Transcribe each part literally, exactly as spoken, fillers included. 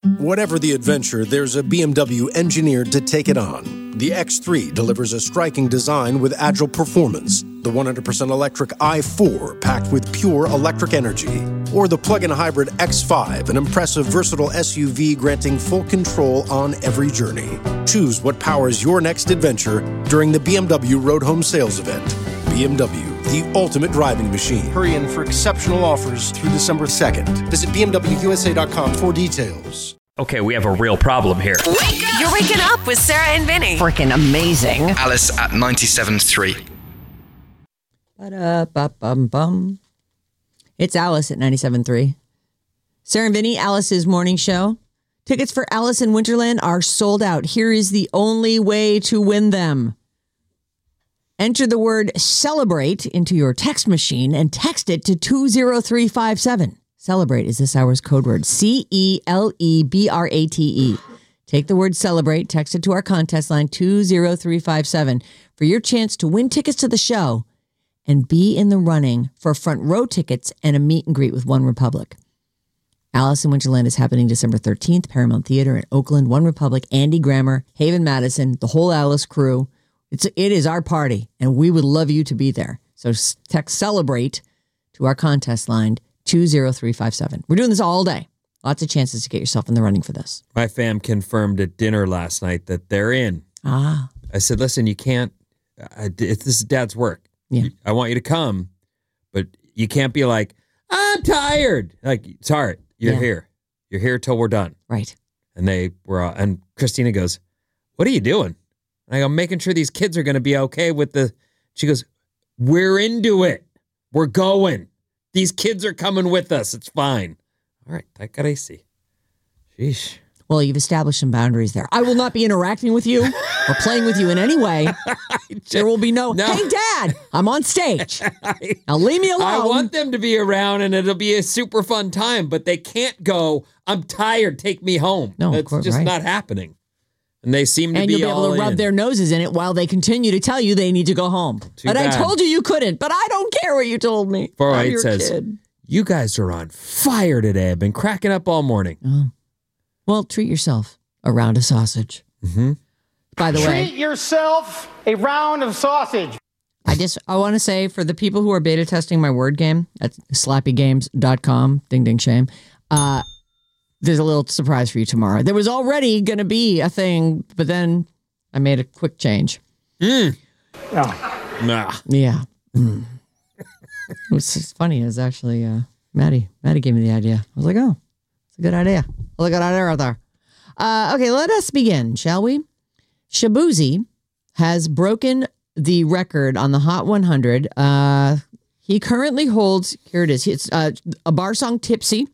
Whatever the adventure, there's a B M W engineered to take it on. The X three delivers a striking design with agile performance. The one hundred percent electric i four, packed with pure electric energy. Or the plug-in hybrid X five, an impressive, versatile S U V granting full control on every journey. Choose what powers your next adventure during the B M W Road Home Sales Event. B M W, the ultimate driving machine. Hurry in for exceptional offers through December second. Visit B M W U S A dot com for details. Okay, we have a real problem here. Wake up! You're waking up with Sarah and Vinny. Freaking amazing. Alice at ninety-seven point three. Ba-da-ba-bum-bum. It's Alice at ninety-seven point three. Sarah and Vinny, Alice's morning show. Tickets for Alice in Winterland are sold out. Here is the only way to win them. Enter the word celebrate into your text machine and text it to two zero three five seven. Celebrate is this hour's code word. C E L E B R A T E. Take the word celebrate, text it to our contest line two zero three five seven for your chance to win tickets to the show and be in the running for front row tickets and a meet and greet with One Republic. Alice in Winterland is happening December thirteenth, Paramount Theater in Oakland. One Republic, Andy Grammer, Haven Madison, the whole Alice crew. It's, it is our party, and we would love you to be there. So text celebrate to our contest line two zero three five seven. We're doing this all day. Lots of chances to get yourself in the running for this. My fam confirmed at dinner last night that they're in. Ah. I said, listen, you can't, uh, this is Dad's work. Yeah. I want you to come, but you can't be like, I'm tired. Like, sorry, you're Yeah. here. You're here till we're done. Right. And they were, all, and Christina goes, what are you doing? And I go, I'm making sure these kids are going to be okay with the, she goes, we're into it. We're going. These kids are coming with us. It's fine. All right, that got icy. Sheesh. Well, you've established some boundaries there. I will not be interacting with you or playing with you in any way. Just, there will be no, no, hey, Dad, I'm on stage. Now leave me alone. I want them to be around, and it'll be a super fun time, but they can't go, I'm tired, take me home. No, That's just right. not happening. And they seem to and be you'll be able to rub in. their noses in it while they continue to tell you they need to go home. Too but bad. I told you you couldn't, but I don't care what you told me. four oh I'm eight your says, kid. You guys are on fire today. I've been cracking up all morning. Oh. Well, treat yourself a round of sausage. Mm-hmm. By the treat way. Treat yourself a round of sausage. I just, I want to say for the people who are beta testing my word game at slappy games dot com, ding, ding, shame, uh, there's a little surprise for you tomorrow. There was already going to be a thing, but then I made a quick change. Mm. Oh. Nah. Yeah. Mm. What's funny is actually uh, Maddie. Maddie gave me the idea. I was like, oh, it's a good idea. Well, a good idea right there. Uh, okay, let us begin, shall we? Shabuzi has broken the record on the Hot one hundred. Uh, he currently holds, here it is, it's, uh, a bar song, Tipsy,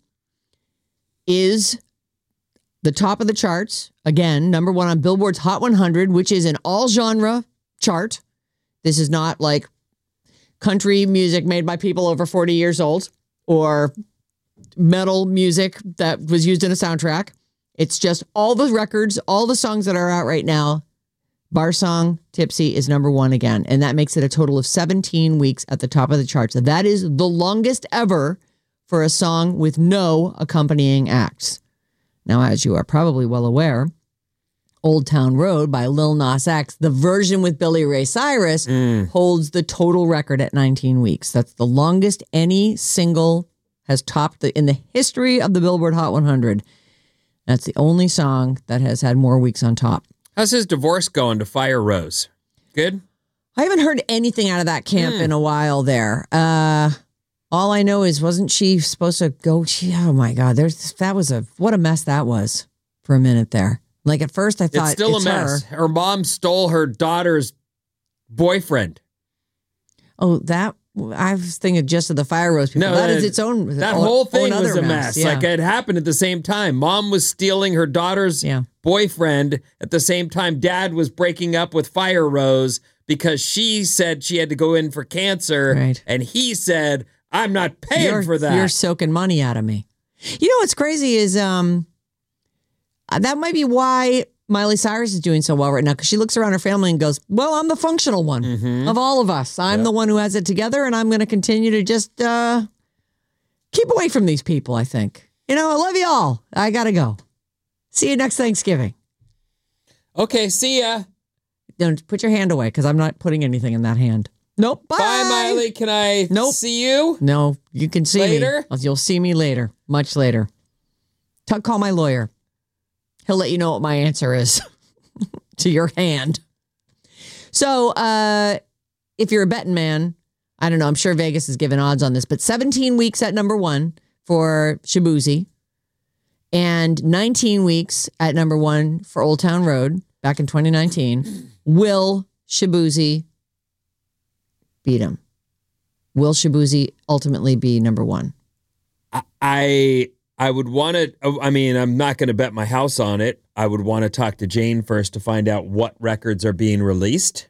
is the top of the charts. Again, number one on Billboard's Hot one hundred, which is an all-genre chart. This is not like country music made by people over forty years old or metal music that was used in a soundtrack. It's just all the records, all the songs that are out right now. Bar song Tipsy is number one again, and that makes it a total of seventeen weeks at the top of the charts. That is the longest ever for a song with no accompanying acts. Now, as you are probably well aware, Old Town Road by Lil Nas X, the version with Billy Ray Cyrus, mm. holds the total record at nineteen weeks. That's the longest any single has topped the, in the history of the Billboard Hot one hundred. That's the only song that has had more weeks on top. How's his divorce going to Fire Rose? Good? I haven't heard anything out of that camp mm. in a while there. Uh, all I know is, wasn't she supposed to go? She, oh my God, there's that was a, what a mess that was for a minute there. Like at first I thought it's still it's a mess. Her. her mom stole her daughter's boyfriend. Oh, that, I was thinking just of the Fire Rose people. No, that, that is its own. That own, whole thing was a mess. mess. Yeah. Like it happened at the same time. Mom was stealing her daughter's yeah. boyfriend. At the same time, Dad was breaking up with Fire Rose because she said she had to go in for cancer. Right. And he said, I'm not paying you're, for that. You're soaking money out of me. You know what's crazy is um, that might be why Miley Cyrus is doing so well right now, because she looks around her family and goes, well, I'm the functional one mm-hmm. of all of us. I'm yep. the one who has it together, and I'm going to continue to just uh, keep away from these people, I think. You know, I love you all. I got to go. See you next Thanksgiving. Okay, see ya. Don't put your hand away because I'm not putting anything in that hand. Nope. Bye. Bye, Miley. Can I Nope. see you? No, you can see Later? me. You'll see me later, much later. T- call my lawyer. He'll let you know what my answer is to your hand. So, uh, if you're a betting man, I don't know. I'm sure Vegas is giving odds on this, but seventeen weeks at number one for Shaboozey and nineteen weeks at number one for Old Town Road back in twenty nineteen. Will Shaboozey beat him? Will Shaboozey ultimately be number one? I I would want to, I mean, I'm not going to bet my house on it. I would want to talk to Jane first to find out what records are being released.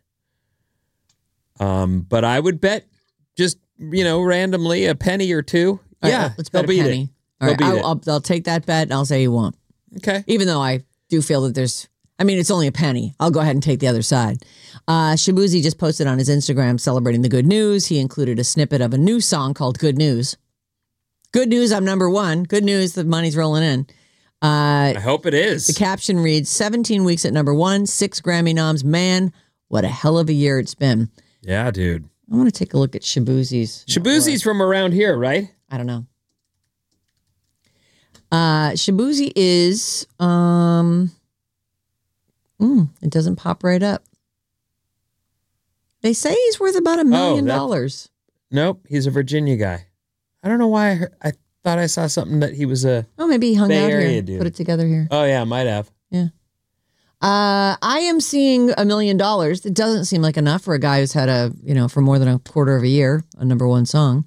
Um, but I would bet just, you know, randomly a penny or two. All yeah, right, let's bet a beat penny. it. All They'll right, beat I'll, it. I'll, I'll take that bet and I'll say he won't. Okay. Even though I do feel that there's, I mean, it's only a penny. I'll go ahead and take the other side. Uh, Shaboozey just posted on his Instagram celebrating the good news. He included a snippet of a new song called Good News. Good news, I'm number one. Good news, the money's rolling in. Uh, I hope it is. the caption reads, seventeen weeks at number one, six Grammy noms. Man, what a hell of a year it's been. Yeah, dude. I want to take a look at Shaboozey's. Shaboozey's from around here, right? I don't know. Uh, Shaboozey is, um, mm, it doesn't pop right up. They say he's worth about a million that- dollars. Nope, he's a Virginia guy. I don't know why I, heard, I thought I saw something that he was a... Oh, maybe he hung Bay out Area here, dude. put it together here. Oh, yeah, might have. Yeah. Uh, I am seeing a million dollars. It doesn't seem like enough for a guy who's had a, you know, for more than a quarter of a year, a number one song.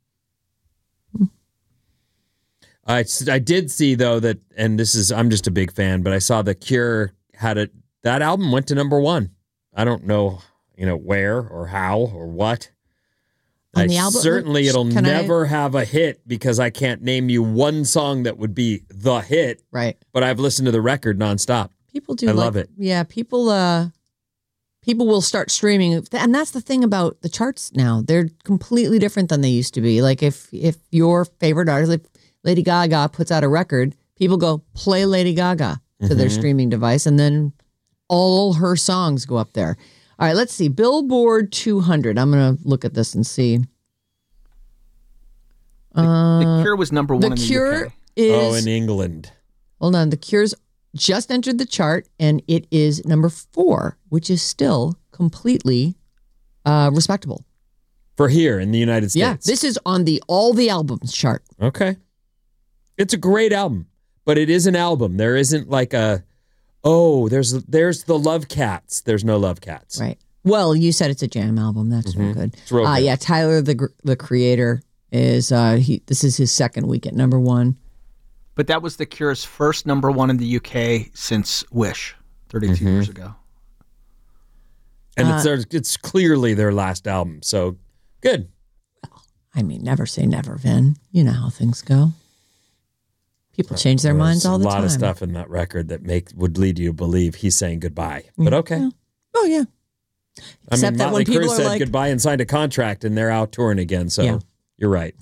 I, I did see, though, that, and this is, I'm just a big fan, but I saw The Cure had it, that album went to number one. I don't know, you know, where or how or what. On I the album- certainly it'll Can I- never have a hit because I can't name you one song that would be the hit, Right. but I've listened to the record nonstop. People do I like, love it. Yeah, people uh people will start streaming, and that's the thing about the charts now. They're completely different than they used to be. Like if if your favorite artist, like Lady Gaga puts out a record, people go play Lady Gaga to Mm-hmm. their streaming device, and then all her songs go up there. All right, let's see. Billboard two hundred. I'm going to look at this and see. The Cure was number one The in the Cure U K. is Oh, in England. Hold on. The Cure's just entered the chart, and it is number four, which is still completely uh, respectable. For here in the United States. Yeah, this is on the all the albums chart. Okay. It's a great album, but it is an album. There isn't like a, oh, there's there's the Love Cats. There's no Love Cats. Right. Well, you said it's a jam album. That's real good. It's real uh, good. Yeah, Tyler, the gr- the creator, is uh, he. This is his second week at number one. But that was the Cure's first number one in the U K since Wish, thirty-two Mm-hmm. years ago. And Uh, it's their, it's clearly their last album. So good. I mean, never say never, Vin. You know how things go. People change their minds all the There's time. a lot of stuff in that record that make would lead you to believe he's saying goodbye. But okay. Yeah. Oh yeah. I Except mean, that Motley when people Crue are said like- goodbye and signed a contract, and they're out touring again. So Yeah. you're right.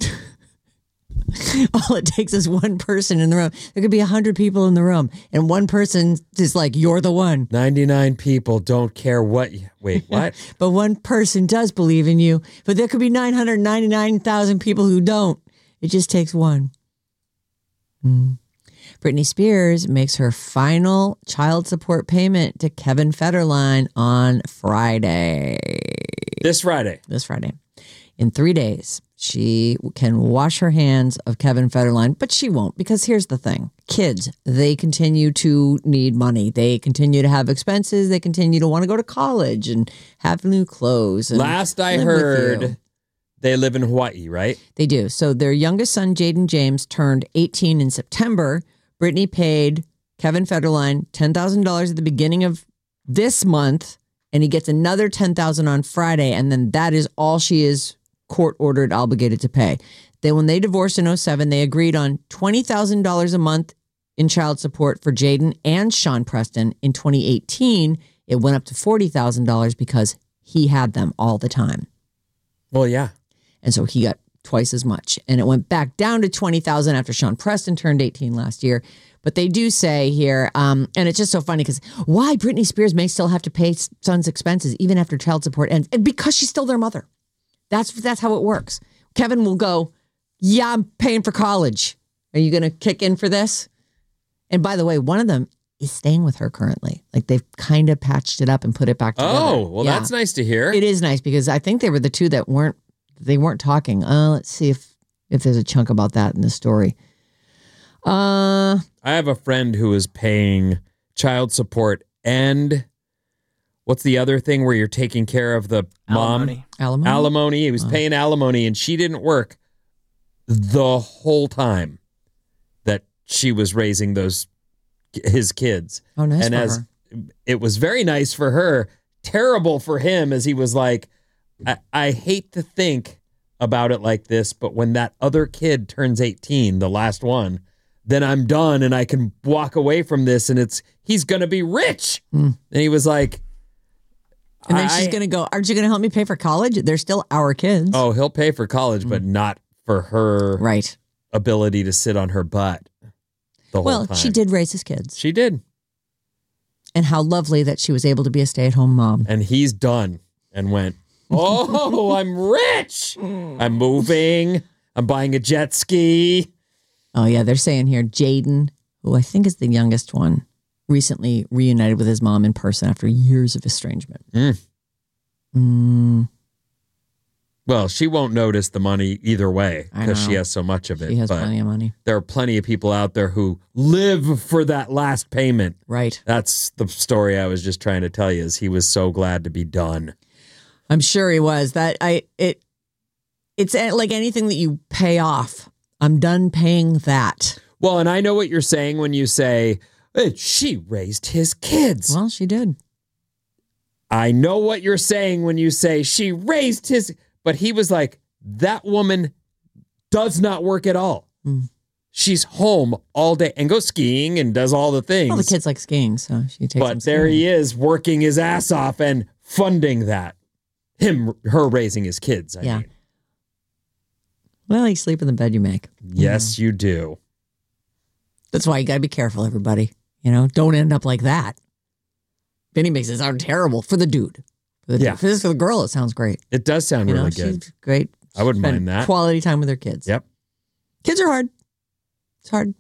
All it takes is one person in the room. There could be a hundred people in the room, and one person is like, "You're the one." ninety-nine people don't care what you... Wait, what? But one person does believe in you. But there could be nine hundred ninety-nine thousand people who don't. It just takes one. Hmm. Britney Spears makes her final child support payment to Kevin Federline on Friday. This Friday. This Friday. In three days, she can wash her hands of Kevin Federline, but she won't, because here's the thing. Kids, they continue to need money. They continue to have expenses. They continue to want to go to college and have new clothes. And Last I live with you. heard, they live in Hawaii, right? They do. So their youngest son, Jaden James, turned eighteen in September. Brittany paid Kevin Federline ten thousand dollars at the beginning of this month, and he gets another ten thousand dollars on Friday, and then that is all she is court-ordered obligated to pay. Then when they divorced in oh seven, they agreed on twenty thousand dollars a month in child support for Jaden and Sean Preston. In twenty eighteen, it went up to forty thousand dollars because he had them all the time. Well, yeah. And so he got twice as much. And it went back down to twenty thousand after Sean Preston turned eighteen last year. But they do say here, um, and it's just so funny because why Britney Spears may still have to pay son's expenses even after child support ends, and because she's still their mother. That's that's how it works. Kevin will go, yeah, I'm paying for college. Are you going to kick in for this? And by the way, one of them is staying with her currently. Like they've kind of patched it up and put it back together. Oh, well, Yeah. that's nice to hear. It is nice because I think they were the two that weren't, they weren't talking. Uh, let's see if, if there's a chunk about that in the story. Uh, I have a friend who is paying child support and what's the other thing where you're taking care of the mom? Alimony. alimony. Alimony. He was paying alimony and she didn't work the whole time that she was raising those his kids. Oh, nice and for as her. it was very nice for her, terrible for him as he was like, I, I hate to think about it like this, but when that other kid turns eighteen, the last one, then I'm done and I can walk away from this and it's he's gonna be rich. Mm. And he was like, And then I- she's going to go, aren't you going to help me pay for college? They're still our kids. oh, he'll pay for college, but not for her Right. ability to sit on her butt the whole Well, time. she did raise his kids. She did. And how lovely that she was able to be a stay-at-home mom. And he's done and went, oh, I'm rich. I'm moving. I'm buying a jet ski. Oh, yeah. They're saying here, Jaden, who I think is the youngest one, recently reunited with his mom in person after years of estrangement. Mm. Mm, Well, she won't notice the money either way I because she know. has so much of it. she has but plenty of money. there are plenty of people out there who live for that last payment. Right. That's the story I was just trying to tell you is he was so glad to be done. I'm sure he was. That I it it's like anything that you pay off. I'm done paying that. Well, and I know what you're saying when you say, "Eh, she raised his kids. Well, she did. I know what you're saying when you say she raised his, but he was like, that woman does not work at all. Mm. She's home all day and goes skiing and does all the things. Well, the kids like skiing, so she takes them But there skiing. he is working his ass off and funding that. Him, her raising his kids. I Yeah. mean. Well, you sleep in the bed you make. Yes, you do. That's why you got to be careful, everybody. You know, don't end up like that. Benny makes it sound terrible for the dude. For the Yeah. dude. For this, for the girl, it sounds great. It does sound You know, really good. she's great. I wouldn't Spend mind that. Quality time with her kids. Yep. Kids are hard. It's hard.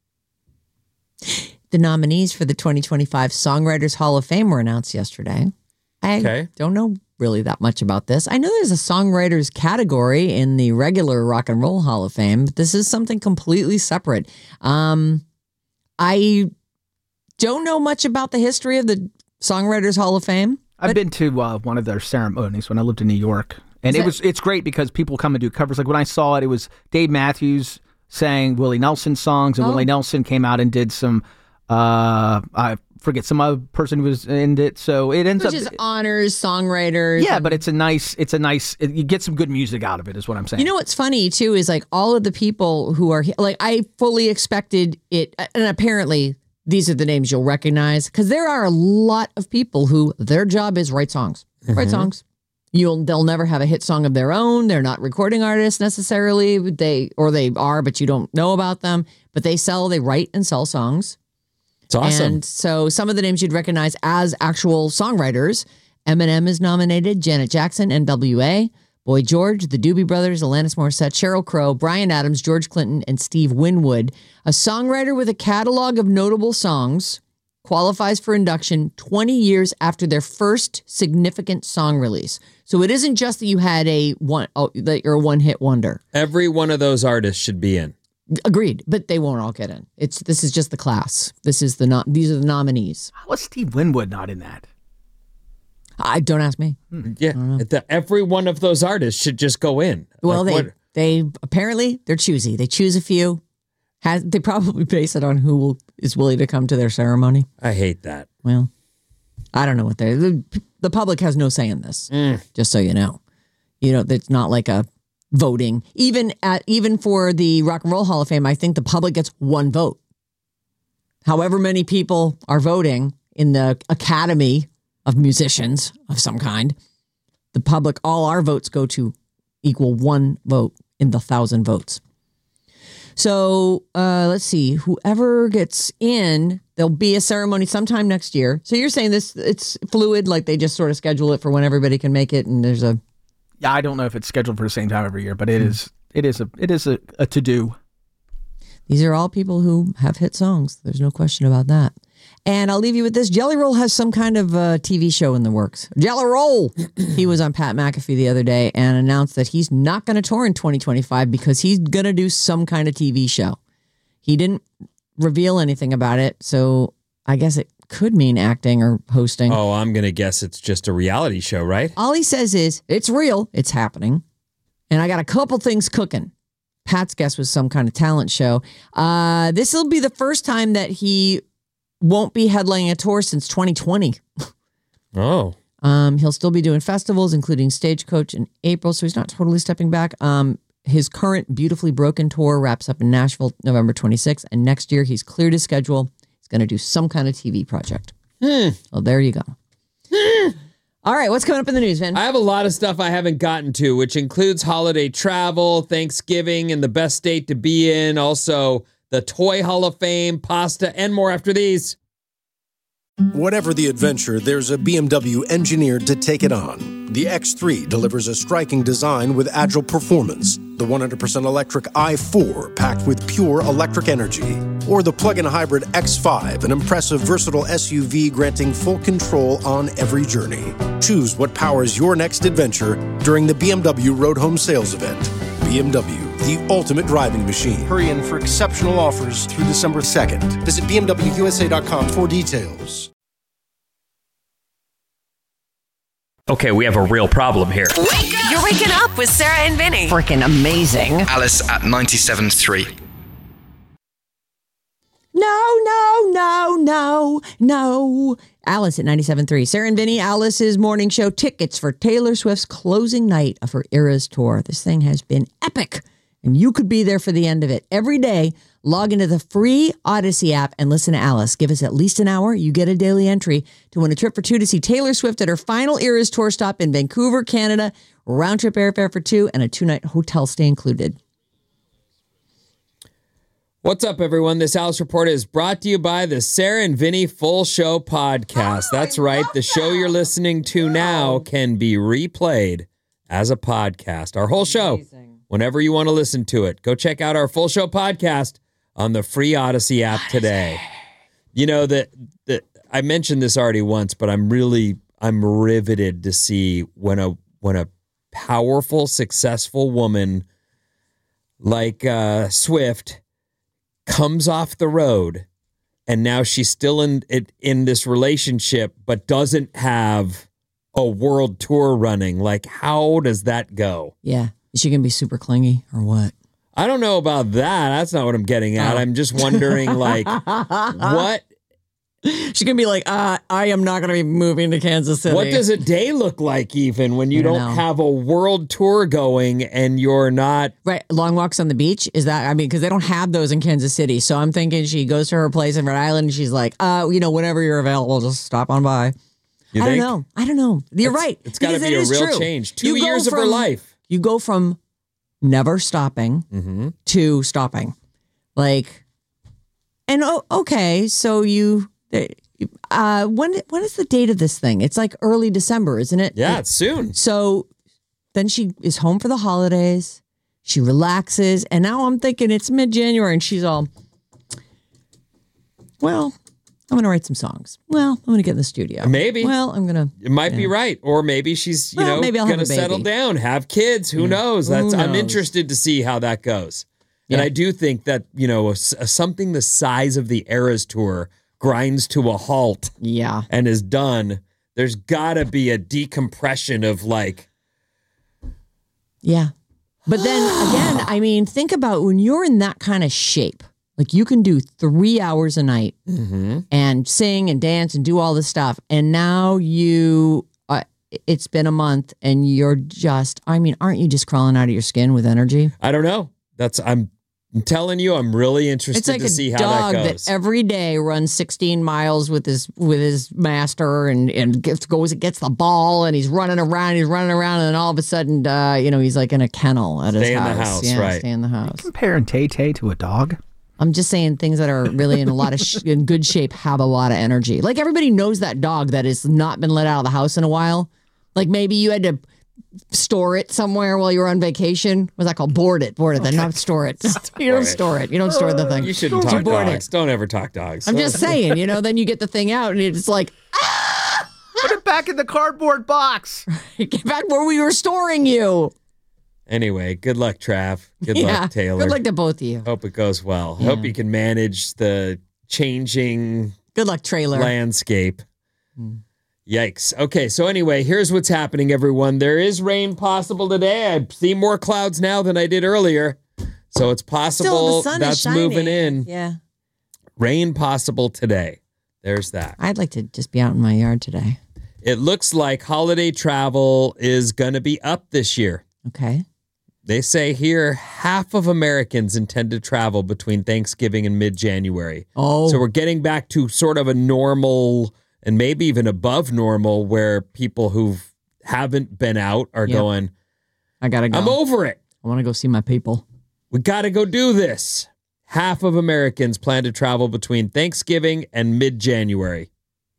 The nominees for the twenty twenty-five Songwriters Hall of Fame were announced yesterday. I Okay. don't know really that much about this. I know there's a songwriters category in the regular Rock and Roll Hall of Fame, but this is something completely separate. Um, I don't know much about the history of the Songwriters Hall of Fame. I've been to uh, one of their ceremonies when I lived in New York, and Is it that- was it's great because people come and do covers. Like when I saw it, it was Dave Matthews sang Willie Nelson songs, and Oh. Willie Nelson came out and did some. Uh, I forget some other person who was in it, so it ends Which up. is honors, songwriters. yeah, but it's a nice. It's a nice. It, you get some good music out of it, is what I'm saying. You know what's funny too is like all of the people who are he- like I fully expected it, and apparently these are the names you'll recognize because there are a lot of people who their job is write songs, write songs. You'll they'll never have a hit song of their own. They're not recording artists necessarily. They or they are, but you don't know about them. But they sell, they write and sell songs. It's awesome. And so some of the names you'd recognize as actual songwriters. Eminem is nominated, Janet Jackson, N W A, Boy George, the Doobie Brothers, Alanis Morissette, Sheryl Crow, Bryan Adams, George Clinton, and Steve Winwood. A songwriter with a catalog of notable songs qualifies for induction twenty years after their first significant song release. So it isn't just that you had a one, oh, that you're a one-hit wonder. Every one of those artists should be in. Agreed, but they won't all get in. It's this is just the class. This is the no, these are the nominees. How was Steve Winwood not in that? I don't ask me. Yeah. The, every one of those artists should just go in. Well, Like, they what- they apparently they're choosy. They choose a few. Has they probably base it on who will, is willing to come to their ceremony. I hate that. Well, I don't know what they the, the public has no say in this. Just so you know, you know it's not like a voting. Even at even for the Rock and Roll Hall of Fame, I think the public gets one vote. However many people are voting in the Academy of Musicians of some kind, the public, all our votes go to equal one vote in the thousand votes. So uh, let's see, whoever gets in, there'll be a ceremony sometime next year. So you're saying this, it's fluid, like they just sort of schedule it for when everybody can make it, and there's a... Yeah, I don't know if it's scheduled for the same time every year, but it mm. is it is a it is a, a to-do. These are all people who have hit songs. There's no question about that. And I'll leave you with this. Jelly Roll has some kind of uh, T V show in the works. Jelly Roll! He was on Pat McAfee the other day and announced that he's not going to tour in twenty twenty-five because he's going to do some kind of T V show. He didn't reveal anything about it, so I guess it could mean acting or hosting. Oh, I'm going to guess it's just a reality show, right? All he says is, it's real, it's happening, and I got a couple things cooking. Pat's guess was some kind of talent show. Uh, this will be the first time that he won't be headlining a tour since twenty twenty. Oh. Um, he'll still be doing festivals, including Stagecoach in April, so he's not totally stepping back. Um, his current Beautifully Broken tour wraps up in Nashville November twenty-sixth, and next year he's cleared his schedule. He's going to do some kind of T V project. Hmm. Well, there you go. Hmm. All right, what's coming up in the news, Vin? I have a lot of stuff I haven't gotten to, which includes holiday travel, Thanksgiving, and the best state to be in. Also, the Toy Hall of Fame, pasta, and more after these. Whatever the adventure, there's a B M W engineered to take it on. The X three delivers a striking design with agile performance. The one hundred percent electric i four packed with pure electric energy. Or the plug-in hybrid X five, an impressive versatile S U V granting full control on every journey. Choose what powers your next adventure during the B M W Road Home Sales Event. B M W, the ultimate driving machine. Hurry in for exceptional offers through December second. Visit B M W U S A dot com for details. Okay, we have a real problem here. You're waking up with Sarah and Vinny. Freaking amazing. Alice at ninety-seven point three. No, no, no, no, no. Alice at ninety-seven point three. Sarah and Vinny, Alice's morning show. Tickets for Taylor Swift's closing night of her Eras tour. This thing has been epic, and you could be there for the end of it. Every day, log into the free Odyssey app and listen to Alice. Give us at least an hour. You get a daily entry to win a trip for two to see Taylor Swift at her final Eras tour stop in Vancouver, Canada. Round trip airfare for two and a two-night hotel stay included. What's up, everyone? This Alice Report is brought to you by the Sarah and Vinny Full Show podcast. Oh, That's I right. The show you're listening to now can be replayed as a podcast. Our whole show, Amazing. Whenever you want to listen to it. Go check out our Full Show podcast on the free Odyssey app today. You know, that the, I mentioned this already once, but I'm really, I'm riveted to see when a when a powerful, successful woman like uh, Swift comes off the road, and now she's still in it in this relationship, but doesn't have a world tour running. Like, how does that go? Yeah, is she gonna be super clingy or what? I don't know about that. That's not what I'm getting at. Oh. I'm just wondering, like, what? She's gonna be like, uh, I am not gonna be moving to Kansas City. What does a day look like, even when you don't, don't have a world tour going and you're not right? Long walks on the beach, is that? I mean, because they don't have those in Kansas City. So I'm thinking she goes to her place in Rhode Island and she's like, uh, you know, whenever you're available, just stop on by. You I think? don't know. I don't know. You're it's, right. It's got to be a real true. change. Two you years from, of her life. You go from never stopping mm-hmm. to stopping, like, and oh, okay, so you. Uh, when when is the date of this thing? It's like early December, isn't it? Yeah, it's soon. So then she is home for the holidays. She relaxes, and now I'm thinking it's mid-January, and she's all, well, I'm going to write some songs. Well, I'm going to get in the studio. Maybe. Well, I'm going to. It might be know. right, or maybe she's you well, know going to settle down, have kids. Who yeah. knows? That's Who knows? I'm interested to see how that goes. Yeah. And I do think that you know a, a, something the size of the Eras tour grinds to a halt yeah, and is done, there's gotta be a decompression of like yeah. But then again, I mean, think about when you're in that kind of shape, like you can do three hours a night mm-hmm. and sing and dance and do all this stuff, and now you uh, it's been a month and you're just, I mean, aren't you just crawling out of your skin with energy? I don't know. That's I'm I'm telling you, I'm really interested It's like to a see how dog that that, goes. every day runs sixteen miles with his with his master and and gets goes and gets the ball and he's running around, he's running around, and then all of a sudden, uh, you know, he's like in a kennel at Stay his in house. the house, yeah, right. Stay in the house. Comparing Tay Tay to a dog. I'm just saying things that are really in a lot of sh- in good shape have a lot of energy. Like everybody knows that dog that has not been let out of the house in a while. Like maybe you had to store it somewhere while you were on vacation. What's that called? Board it. Board it. Then not store it. You don't it. store it. You don't store the thing. You shouldn't talk board dogs. it. Don't ever talk dogs. I'm just saying, you know, then you get the thing out and it's like, Put it back in the cardboard box. get back where we were storing you. Anyway, good luck, Trav. Good yeah. luck, Taylor. Good luck to both of you. Hope it goes well. Yeah. Hope you can manage the changing Good luck, trailer. landscape. Yikes. Okay, so anyway, here's what's happening, everyone. There is rain possible today. I see more clouds now than I did earlier. So it's possible Still, the sun is that's shining. moving in. Yeah. Rain possible today. There's that. I'd like to just be out in my yard today. It looks like holiday travel is going to be up this year. Okay. They say here half of Americans intend to travel between Thanksgiving and mid-January. Oh. So we're getting back to sort of a normal and maybe even above normal where people who haven't been out are Yep. going, I got to go. I'm over it. I want to go see my people. We got to go do this. Half of Americans plan to travel between Thanksgiving and mid-January.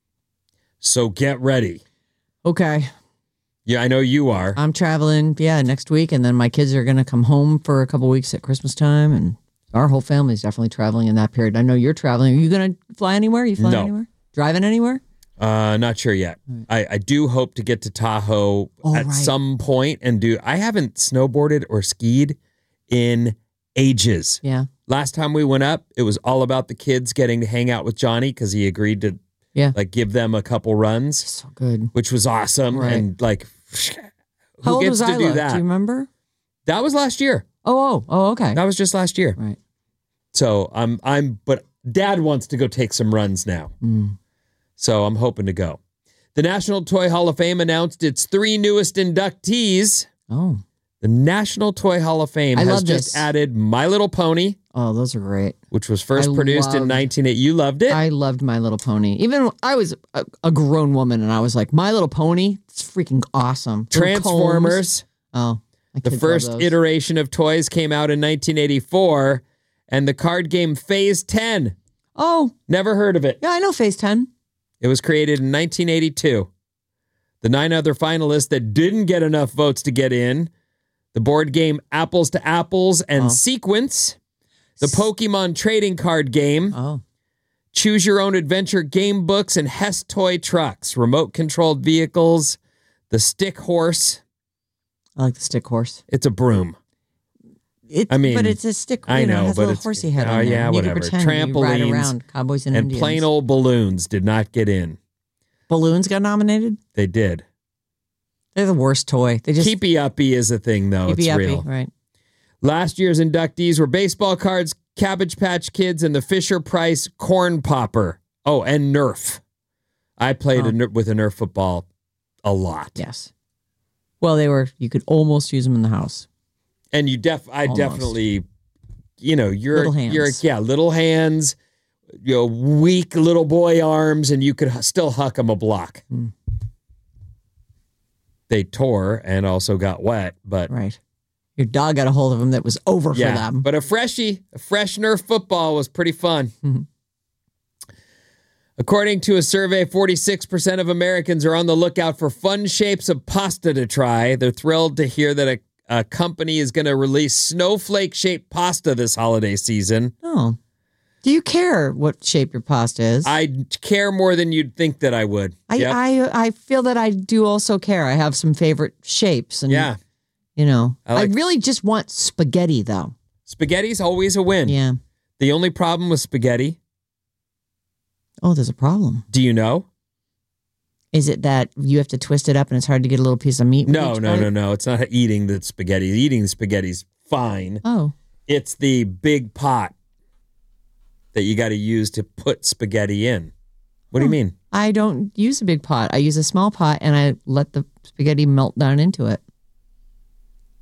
So get ready. Okay. Yeah, I know you are. I'm traveling, yeah, next week, and then my kids are going to come home for a couple weeks at Christmas time, and our whole family is definitely traveling in that period. I know you're traveling. Are you going to fly anywhere? Are you flying No. anywhere? Driving anywhere? Uh, not sure yet. I, I do hope to get to Tahoe Oh, at right. some point and do. I haven't snowboarded or skied in ages. Yeah. Last time we went up, it was all about the kids getting to hang out with Johnny because he agreed to Yeah. like give them a couple runs, So good. which was awesome. Right. And like, who How old gets was to Isla? do that? Do you remember? That was last year. Oh, oh, oh, okay. That was just last year. Right. So I'm I'm but Dad wants to go take some runs now. Mm. So I'm hoping to go. The National Toy Hall of Fame announced its three newest inductees. Oh. The National Toy Hall of Fame I has love just this. added My Little Pony, Oh, those are great. which was first I produced in loved- nineteen eighty. You loved it? I loved My Little Pony. Even I was a, a grown woman, and I was like, My Little Pony, it's freaking awesome. Little Transformers, combs. Oh, my the kids love first those. iteration of toys came out in nineteen eighty-four, and the card game Phase ten. Oh, Never heard of it. yeah, I know Phase ten. It was created in nineteen eighty-two. The nine other finalists that didn't get enough votes to get in, the board game Apples to Apples and Oh. Sequence, the Pokemon trading card game, Oh, Choose Your Own Adventure game books, and Hess toy trucks, remote controlled vehicles, the Stick Horse. I like the stick horse. It's a broom. It, I mean, but it's a stick. I you know, know, it has but a little it's- horsey head oh, on there. yeah, and you whatever. can pretend you ride Trampolines around cowboys and, And Indians. plain old balloons did not get in. balloons got nominated. They did. They're the worst toy. They just Keepy uppy is a thing, though. keep It's you uppy, real. right? Last year's inductees were baseball cards, Cabbage Patch Kids, and the Fisher Price Corn Popper. Oh, and Nerf. I played Oh. a Ner- with a Nerf football a lot. Yes. Well, they were. You could almost use them in the house. And you def I Almost. definitely, you know, you're Little hands. you're yeah, little hands, you know, weak little boy arms, and you could hu- still huck them a block. Hmm. They tore and also got wet, but Right. Your dog got a hold of them that was over yeah, for them. but a freshie, a fresh Nerf football was pretty fun. Mhm. According to a survey, forty-six percent of Americans are on the lookout for fun shapes of pasta to try. They're thrilled to hear that a, a company is going to release snowflake-shaped pasta this holiday season. Oh. Do you care what shape your pasta is? I care more than you'd think that I would. I, Yep. I I feel that I do also care. I have some favorite shapes, and yeah. you know, I I, like- really just want spaghetti though. Spaghetti's always a win. Yeah. The only problem with spaghetti, Oh, there's a problem. do you know? Is it that you have to twist it up and it's hard to get a little piece of meat? with No, each no, bite? no, no. It's not eating the spaghetti. Eating the spaghetti's fine. Oh, It's the big pot that you got to use to put spaghetti in. What do you mean? I don't use a big pot. I use a small pot and I let the spaghetti melt down into it.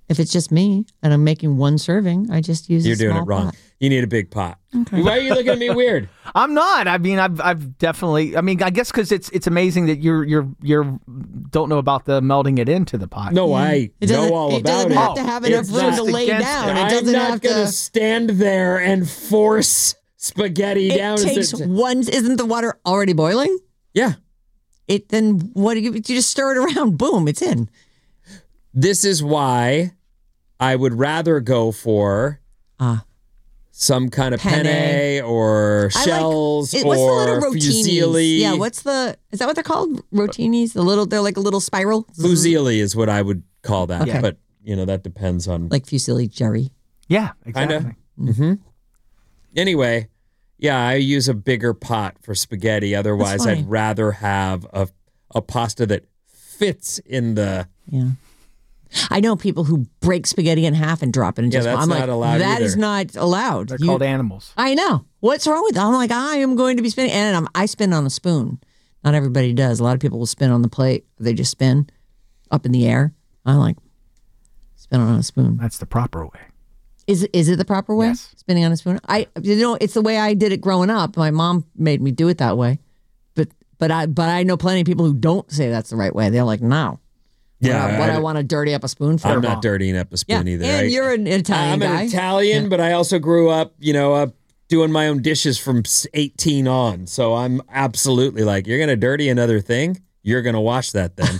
If it's just me and I'm making one serving, I just use You're a doing small it wrong. pot. You need a big pot. Okay. Why are you looking at me weird? I'm not. I mean, I've I've definitely. I mean, I guess because it's it's amazing that you're you're you're don't know about the melting it into the pot. No, I It doesn't, know all it about doesn't it. have to have enough It's room just to lay against down. it. It I'm doesn't not have going to to. stand there and force spaghetti It down. takes Is it- one. Isn't the water already boiling? yeah. It then what do you, you just stir it around? Boom, it's in. This is why I would rather go for Ah. some kind of Penne. penne, or I like- shells it- what's the little or rotinis? fusilli. Yeah, what's the? Is that what they're called? Rotinis? The little. They're like a little spiral. Fusilli is what I would call that. Okay. But, you know, that depends on. Like fusilli jerry. Yeah, Kinda. exactly. Anyway, yeah, I use a bigger pot for spaghetti. Otherwise, funny. I'd rather have a, a pasta that fits in the. Yeah. I know people who break spaghetti in half and drop it into Yeah, a spoon. that's I'm not like, allowed that is either. not allowed. They're You- called animals. I know. What's wrong with that? I'm like, I am going to be spinning. And I'm, I spin on a spoon. Not everybody does. A lot of people will spin on the plate. They just spin up in the air. I like spin on a spoon. That's the proper way. Is is it the proper way? Yes. Spinning on a spoon? I you know, it's the way I did it growing up. My mom made me do it that way. But but I but I know plenty of people who don't say that's the right way. They're like, no. Yeah, What, what I- I want to dirty up a spoon for. I'm not dirtying up a Yeah. spoon either. And I- you're an Italian I'm guy. an Italian, but I also grew up, you know, uh, doing my own dishes from eighteen on. So I'm absolutely like, you're going to dirty another thing? You're going to wash that then.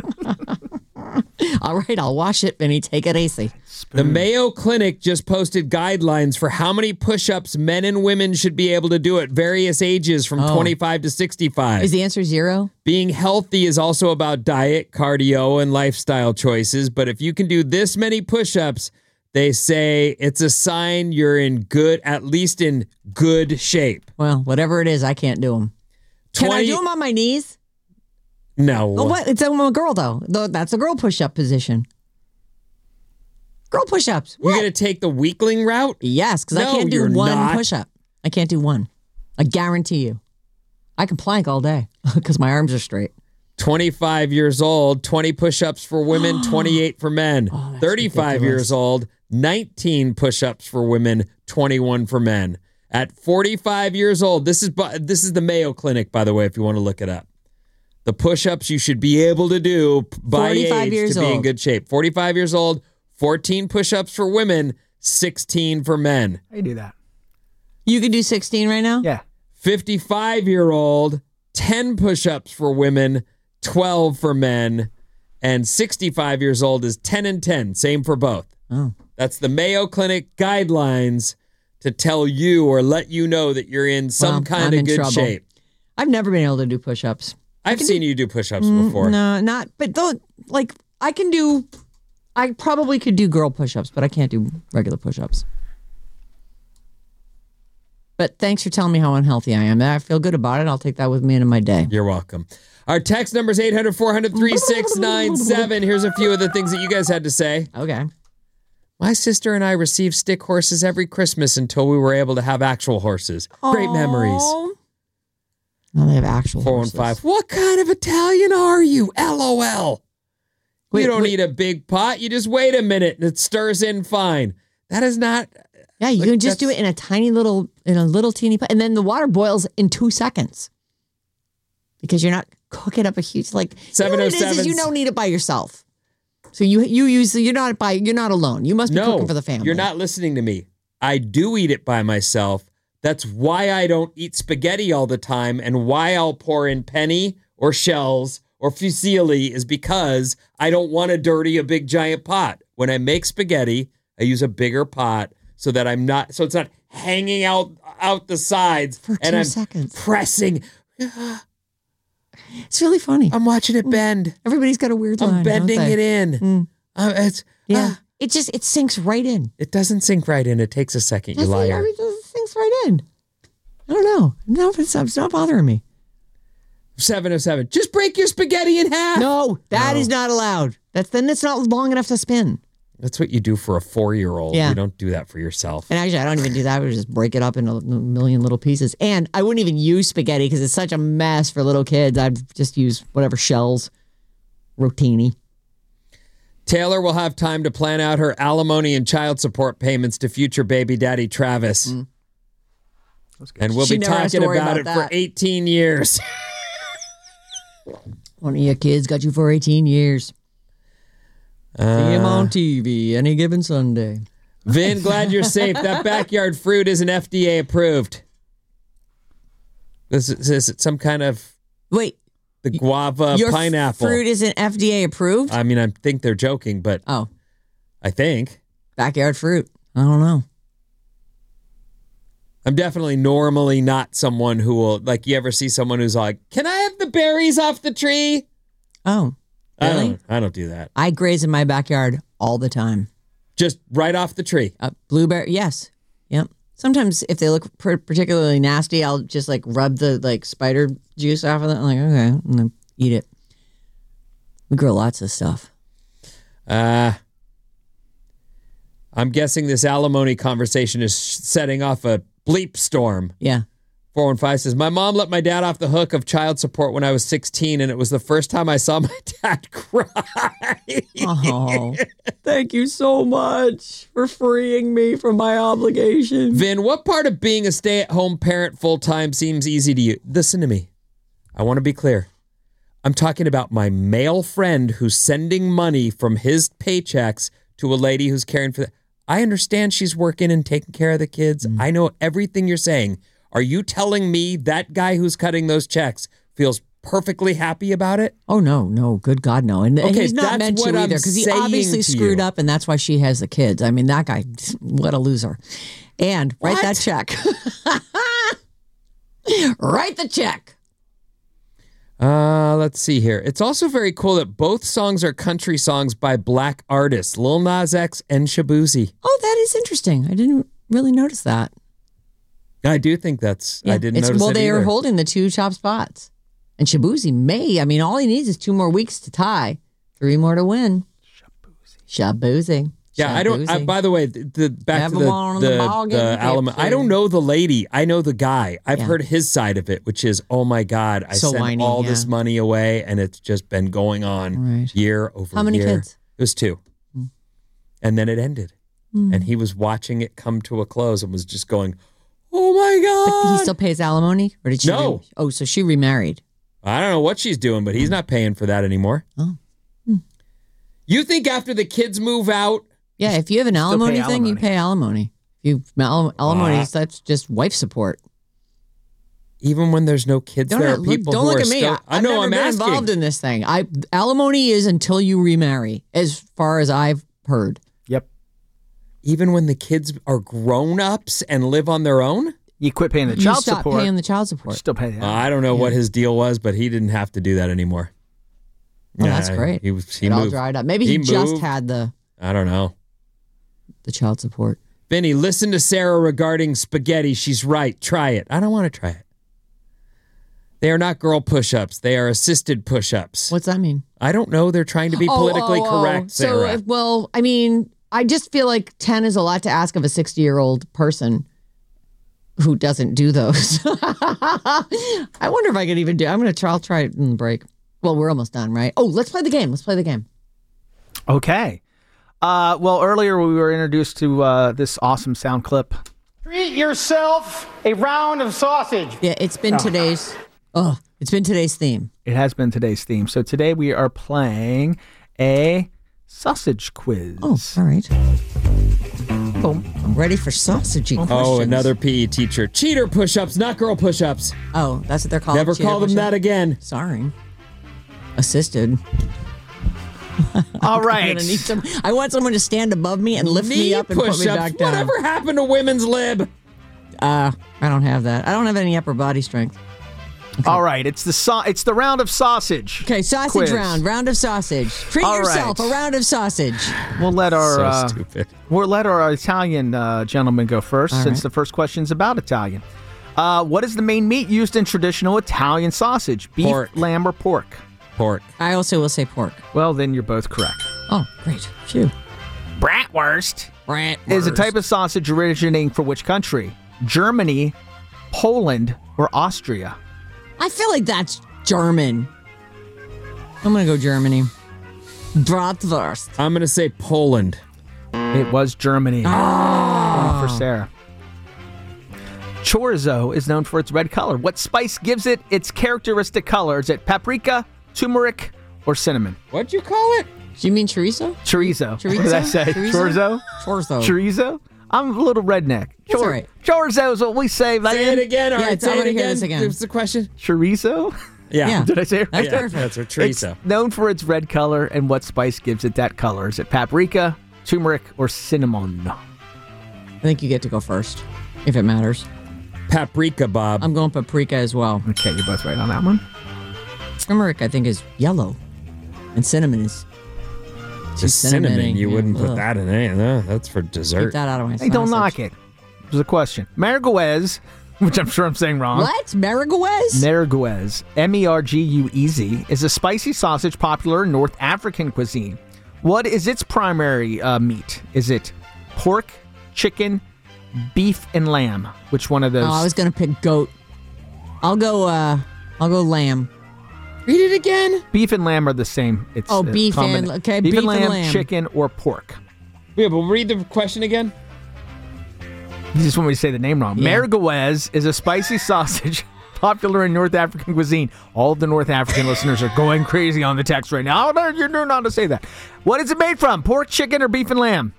All right, I'll wash it, Vinny. Take it easy. The Mayo Clinic just posted guidelines for how many push-ups men and women should be able to do at various ages from Oh. twenty-five to sixty-five. Is the answer zero? Being healthy is also about diet, cardio, and lifestyle choices. But if you can do this many push-ups, they say it's a sign you're in good, at least in good shape. Well, whatever it is, I can't do them. Can I twenty do them on my knees? No. Oh, what? It's a, I'm a girl, though. Though that's a girl push-up position. Girl push-ups. You're What? going to take the weakling route? Yes, because I No, can't do you're one not. push-up. I can't do one. I guarantee you. I can plank all day because my arms are straight. twenty-five years old, twenty push-ups for women, twenty-eight for men. Oh, that's thirty-five ridiculous. years old, nineteen push-ups for women, twenty-one for men. At forty-five years old, this is bu- this is the Mayo Clinic, by the way, if you want to look it up. The push-ups you should be able to do p- by forty-five age years to be in old. good shape. forty-five years old, fourteen push-ups for women, sixteen for men. How you do that? You can do sixteen right now? Yeah. fifty-five-year-old, ten push-ups for women, twelve for men, and sixty-five years old is ten and ten, same for both. Oh. That's the Mayo Clinic guidelines to tell you or let you know that you're in some Well, kind I'm of in good trouble. shape. I've never been able to do push-ups. I've seen you do push-ups before. No, not, but though, like, I can do, I probably could do girl push-ups, but I can't do regular push-ups. But thanks for telling me how unhealthy I am. I feel good about it. I'll take that with me into my day. You're welcome. Our text number is eight hundred, four hundred, three six nine seven. Here's a few of the things that you guys had to say. Okay. My sister and I received stick horses every Christmas until we were able to have actual horses. Great memories. Aw. Now they have actual four one horses. five. What kind of Italian are you? LOL. Wait, you don't wait. need a big pot. You just wait a minute and it stirs in fine. That is not. Yeah, you Like, can just do that's- it in a tiny little, in a little teeny pot, and then the water boils in two seconds because you're not cooking up a huge like. You know what it is, is you 707's don't need it by yourself. So you you use you're not by you're not alone. You must be No, cooking for the family. you're not listening to me. I do eat it by myself. That's why I don't eat spaghetti all the time and why I'll pour in penny or shells or fusilli is because I don't want to dirty a big giant pot. When I make spaghetti, I use a bigger pot so that I'm not, so it's not hanging out out the sides For and two I'm seconds. pressing. It's really funny. I'm watching it bend. Everybody's got a weird line. I'm bending don't they? it in. Mm. Uh, it's Yeah, ah, it just it sinks right in. it doesn't sink right in. It takes a second. You That's it, liar. It sinks right in. I don't know. No, it's, it's not bothering me. seven oh seven. Just break your spaghetti in half. No, that No. is not allowed. That's then it's not long enough to spin. That's what you do for a four-year-old. Yeah. You don't do that for yourself. And actually, I don't even do that. I would just break it up into a million little pieces. And I wouldn't even use spaghetti because it's such a mess for little kids. I'd just use whatever shells, rotini. Taylor will have time to plan out her alimony and child support payments to future baby daddy Travis. Mm. And we'll She be never has talking to worry about, about it that. for eighteen years. One of your kids got you for eighteen years. See him Uh, on T V any given Sunday. Vin, glad you're safe. That backyard fruit isn't F D A approved. This is, is it some kind of Wait, the guava your pineapple? fruit isn't F D A approved? I mean, I think they're joking, but Oh, I think. backyard fruit. I don't know. I'm definitely normally not someone who will, like, you ever see someone who's like, can I have the berries off the tree? Oh, I really? don't, I don't do that. I graze in my backyard all the time. Just right off the tree. Uh, blueberry, yes. Yep. Sometimes if they look per- particularly nasty, I'll just like rub the like spider juice off of it. I'm like, okay, and then eat it. We grow lots of stuff. Uh, I'm guessing this alimony conversation is setting off a bleep storm. Yeah. four one five says, my mom let my dad off the hook of child support when I was sixteen, and it was the first time I saw my dad cry. Oh, thank you so much for freeing me from my obligation. Vin, what part of being a stay-at-home parent full-time seems easy to you? Listen to me. I want to be clear. I'm talking about my male friend who's sending money from his paychecks to a lady who's caring for the... I understand she's working and taking care of the kids. Mm. I know everything you're saying. Are you telling me that guy who's cutting those checks feels perfectly happy about it? Oh, no, no. Good God, no. And, and Okay, he's not that's meant to what I'm either because he saying obviously to screwed you. up, and that's why she has the kids. I mean, that guy, what a loser. And write What? that check. Write the check. Uh, let's see here. It's also very cool that both songs are country songs by black artists, Lil Nas X and Shabuzi. Oh, that is interesting. I didn't really notice that. I do think that's, I didn't it's, notice well, it they either. are holding the two top spots. And Shabuzi may, I mean, all he needs is two more weeks to tie, three more to win. Shabuzi. Shabuzi. Yeah, I don't, I, by the way, the, the back Have to them the, all in the the, ball the, game, element. Pepsi. I don't know the lady. I know the guy. I've Yeah. heard his side of it, which is, oh my God, I So sent whiny, all yeah. this money away and it's just been going on Right. year over year. How many kids? It was two. Mm. And then it ended. Mm. And he was watching it come to a close and was just going, oh my God. But he still pays alimony? Or did she? No. Re- oh, so she remarried. I don't know what she's doing, but he's not paying for that anymore. Oh. You think after the kids move out, Yeah, if you have an Still alimony pay thing, you alimony. pay alimony. If you al- alimony, Uh, that's just wife support. even when there's no kids, Don't, there are look, people don't who look are at me. still. I, I I've know never I'm been asking. involved in this thing. I alimony is until you remarry, as far as I've heard. Yep. Even when the kids are grown ups and live on their own. You quit paying the You child stop support. paying the child you support. still pay that. Uh, I don't know what his deal was, but he didn't have to do that anymore. Oh, that's Yeah, great. He was. He it all moved. dried up. Maybe he, He just moved. had the I don't know. the child support. Vinny, listen to Sarah regarding spaghetti. She's right. Try it. I don't want to try it. They are not girl push-ups. They are assisted push-ups. What's that mean? I don't know. They're trying to be politically Oh, oh, oh. correct, So, Sarah. if- well, I mean, I just feel like ten is a lot to ask of a sixty-year-old person who doesn't do those. I wonder if I could even do. I'm gonna try. I'll try it in the break. Well, we're almost done, right? Oh, let's play the game. Let's play the game. Okay. Uh, well, earlier we were introduced to uh, this awesome sound clip. Treat yourself a round of sausage. Yeah, it's been today's. Oh, it's been today's theme. It has been today's theme. So today we are playing a sausage quiz. Oh, all right. Boom. I'm ready for sausagey questions. oh, another P E teacher. Cheater push-ups, not girl push-ups. Oh, that's what they're called. Never cheater call them push-up? that again. Sorry. Assisted. All I'm right. gonna need some, I want someone to stand above me and lift Knee me up and put me push-ups. back down. Whatever happened to women's lib? Uh, I don't have that. I don't have any upper body strength. All right. It's the so- It's the round of sausage. Okay, sausage quiz. round, round of sausage. Treat All yourself right. a round of sausage. We'll let our So uh, stupid. we'll let our Italian uh, gentleman go first, All since right. the first question's about Italian. Uh, what is the main meat used in traditional Italian sausage? Beef, Pork. lamb, or pork? Pork. I also will say pork. Well, then you're both correct. Oh, great. Phew. Bratwurst Brat is a type of sausage originating from which country? Germany, Poland, or Austria? I feel like that's German. I'm gonna go Germany. Bratwurst. I'm going to say Poland. It was Germany. Oh. For Sarah. Chorizo is known for its red color. What spice gives it its characteristic color? Is it paprika, turmeric, or cinnamon? What'd you call it? Do you mean chorizo? Chorizo. Chorizo? What did I say? Chorizo? Chorizo? Chorizo. Chorizo? I'm a little redneck. That's all right. Chorizo is what we say. Say it again. All Yeah, right, it's- I say it wanna hear again. this again. What's the question? Chorizo? Yeah. Yeah. Did I say it right? That's Yeah, perfect. that's what It's chorizo. known for its red color, and what spice gives it that color? Is it paprika, turmeric, or cinnamon? I think you get to go first, if it matters. Paprika, Bob. I'm going paprika as well. Okay, you're both right on that one. Turmeric, I think, is yellow, and cinnamon is the too cinnamon, cinnamon-y. you Yeah, wouldn't put ugh. that in there. No, that's for Keep dessert. that out of my Hey, don't knock sausage. it. There's a question. Merguez, which I'm sure I'm saying wrong. What? Merguez? Merguez, M E R G U E Z, is a spicy sausage popular in North African cuisine. What is its primary uh, meat? Is it pork, chicken, beef, and lamb? Which one of those? Oh, I was gonna pick goat. I'll go. uh I'll go lamb. Read it again. Beef and lamb are the same. It's Oh, a beef combina- and- okay, beef, beef and and lamb, lamb. chicken, or pork. Yeah, but read the question again. You just want me to say the name wrong. Yeah. Merguez is a spicy sausage popular in North African cuisine. All of the North African listeners are going crazy on the text right now. Oh, no, you're not to say that. What is it made from? Pork, chicken, or beef and lamb?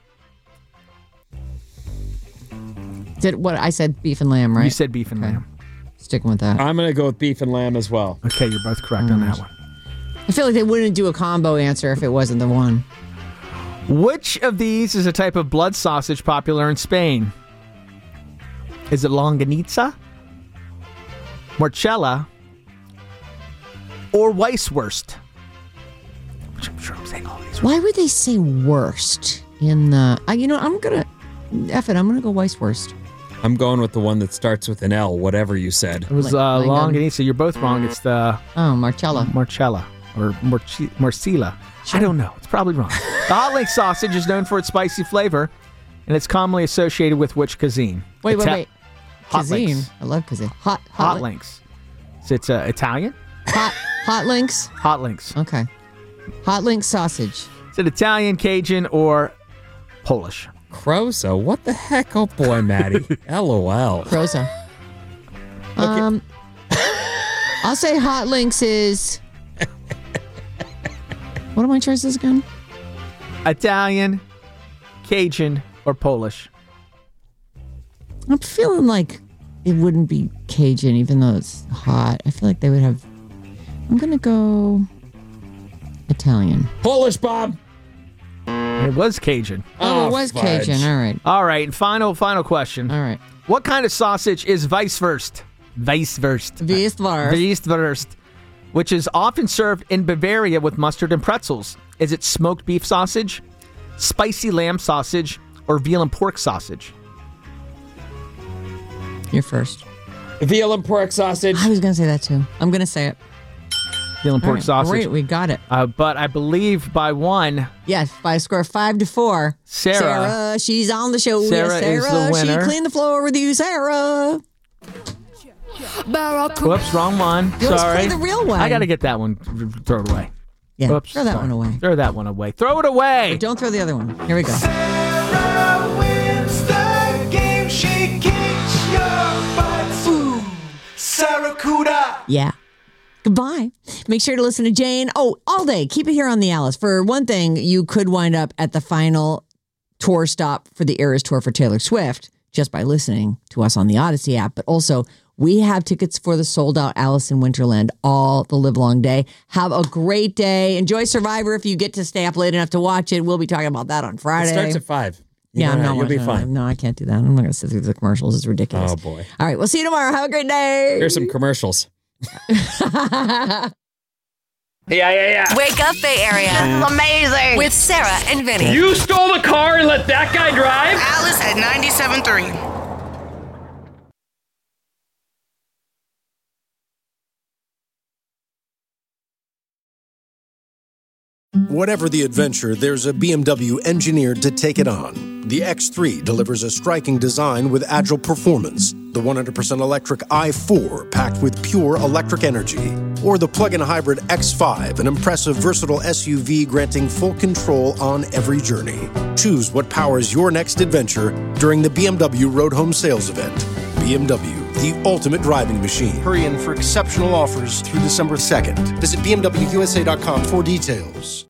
Did what I said? Beef and lamb, right? You said beef and Okay. lamb. Sticking with that. I'm going to go with beef and lamb as well. Okay, you're both correct on that one. I feel like they wouldn't do a combo answer if it wasn't the one. Which of these is a type of blood sausage popular in Spain? Is it longaniza, morchella, or Weisswurst? Which I'm sure I'm saying all these. Why would they say worst in the? Uh, you know, I'm gonna F it. I'm gonna go Weisswurst. I'm going with the one that starts with an L, whatever you said. It was Like- uh, like, um, longaniza. You're both wrong. It's the Oh, Marcella. morchella or morci- morcilla. I don't know. It's probably wrong. The hot link sausage is known for its spicy flavor, and it's commonly associated with which cuisine? Wait, wait, Ita- wait. Hot Cuisine. links. I love cuisine. Hot, hot, Hot li- links. So it's uh, Italian. hot, hot links. Hot links. Okay. Hot link sausage. Is it Italian, Cajun, or Polish? Croso? What the heck? Oh boy, Maddie. LOL. Rosa. Um, I'll say hot links is. What are my choices again? Italian, Cajun, or Polish? I'm feeling like it wouldn't be Cajun, even though it's hot. I feel like they would have. I'm gonna go Italian. Polish, Bob. It was Cajun. Oh, Oh, it was fudge. Cajun. All right. All right, and final, final question. All right. What kind of sausage is Weisswurst? Weisswurst. Weisswurst. Weisswurst, which is often served in Bavaria with mustard and pretzels. Is it smoked beef sausage, spicy lamb sausage, or veal and pork sausage? You're first. Veal and pork sausage. I was gonna say that too. I'm gonna say it. Veal and All pork right, sausage. Great, we got it. Uh, but I believe by one, Yes, by a score of five to four. Sarah. Sarah, she's on the show. Sarah yes, is Sarah. the winner. She cleaned the floor with you, Sarah. whoops, wrong one. You always Sorry. play the real one. I got to get that one. Throw it away. Yeah, Whoops, throw that sorry. one away. Throw that one away. Throw it away. Don't throw the other one. Here we go. Sarah wins the game. She kicks your butt. Sarah Kuda. Yeah. Goodbye. Make sure to listen to Jane. Oh, all day. Keep it here on the Alice. For one thing, you could wind up at the final tour stop for the Eras Tour for Taylor Swift just by listening to us on the Odyssey app. But also, we have tickets for the sold-out Alice in Winterland all the livelong day. Have a great day. Enjoy Survivor if you get to stay up late enough to watch it. We'll be talking about that on It Friday. starts at five. You yeah, know I'm that. not You'll be watching it. fine. No, I can't do that. I'm not going to sit through the commercials. It's ridiculous. Oh boy. All right, we'll see you tomorrow. Have a great day. Here's some commercials. Yeah, yeah, yeah. Wake up, Bay Area. This is amazing. With Sarah and Vinny. You stole the car and let that guy drive? Alice at ninety-seven point three. Whatever the adventure, there's a B M W engineered to take it on. The X three delivers a striking design with agile performance. The one hundred percent electric i four packed with pure electric energy. or the plug-in hybrid X five, an impressive, versatile S U V granting full control on every journey. Choose what powers your next adventure during the B M W Road Home Sales Event. B M W, the ultimate driving machine. Hurry in for exceptional offers through December second. Visit B M W U S A dot com for details.